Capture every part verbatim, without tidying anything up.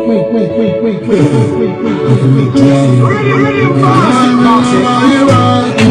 wait, wait, wait, wait, wait, wait, wait, wait, wait, wait. Ready, ready, fast.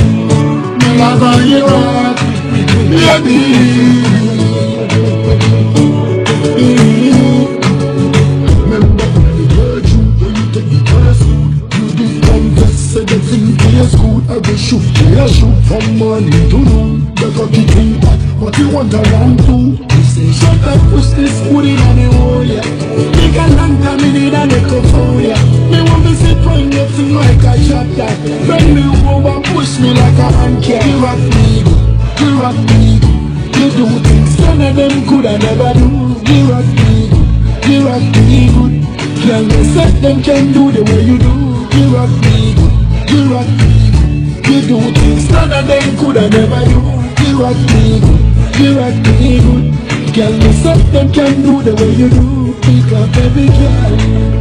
Remember when we heard you when you take the test. You did confess, said the thing tastes good. I go shoot, yeah, shoot from morning to noon. The cocky thing hot, but you want around too. You say, shut up, push this food in on the wall, yeah. Take a long time, me need a little phone, yeah. Me want to sit on your thing like a shot that. Bend me over, push me like a hand cat. You rock me good, you rock me good. You do things none of them could I never do. You rock me good, you rock me good. Girl, you said them can do the way you do. You rock me good, you rock me good. You do things none of them could I never do. You rock me good, you rock me good. Girl, you said them can do the way you do. Pick up every girl.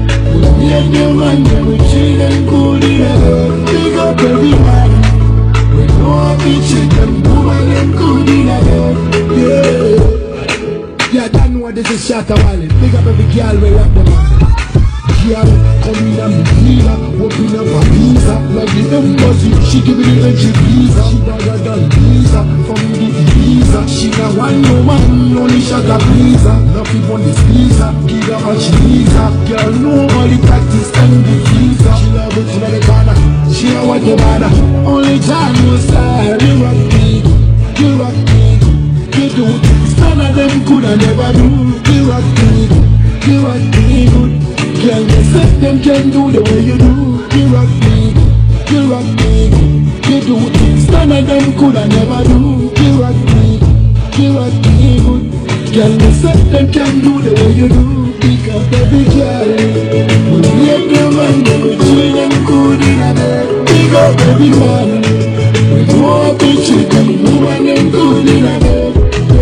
Me and your man, they will chill and cool in the world. Pick up every man. We know we chill them, woman and cool in the world. Yeah. Yeah, I don't know what this is, Shatta Wale. Pick up every girl where you have them on. Girl, come in and be cleaner. Open up a visa. Like the embassy, she give me the entry visa. She better than visa. From the visa. She not one no man, only shot a visa. Nothing on this visa. Give her all she needs her. Girl, know all the practice and the visa. She love it in the corner. She know what you wanna. Only time will style. You rock me, you rock me. You do things none of them could I never do. You rock me, you rock me good. Girl, you said them can do the way you do. You rock me, you rock me. You do things none of them could I never do. You rock me, you rock me good. Girl, you said them can do the way you do. Pick up every girl. When we have them and they will chill them good in a bed. Pick up every man. We go up and chill them woman and good in a bed.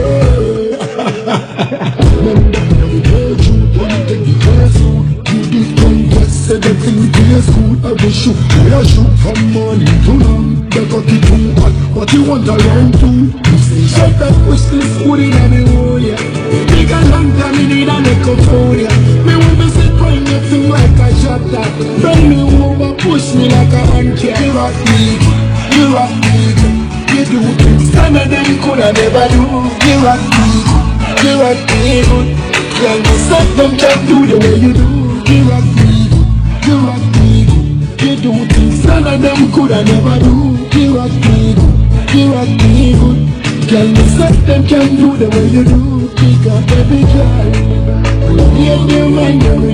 Remember when we heard you when you take the first food. Said the thing tastes good, I will shoot, I shoot from morning to noon. The cocky too hot, what you want around too. You say, shut up, push this food in on the wall, yeah. Take a long time, you need a microphone, yeah. Me want to sit on your thing like a shot that. Bend me over, push me like a hand cat. You rock me, you rock me, you do things none of them could I never do. You rock me, you rock me good. Girl, you said them can't do the way you do. You rock me, you rock me good. You do things none of them could I never do. You rock me good, you rock me good. Girl, you said them can do the way you do. Pick up every girl. When you and your man,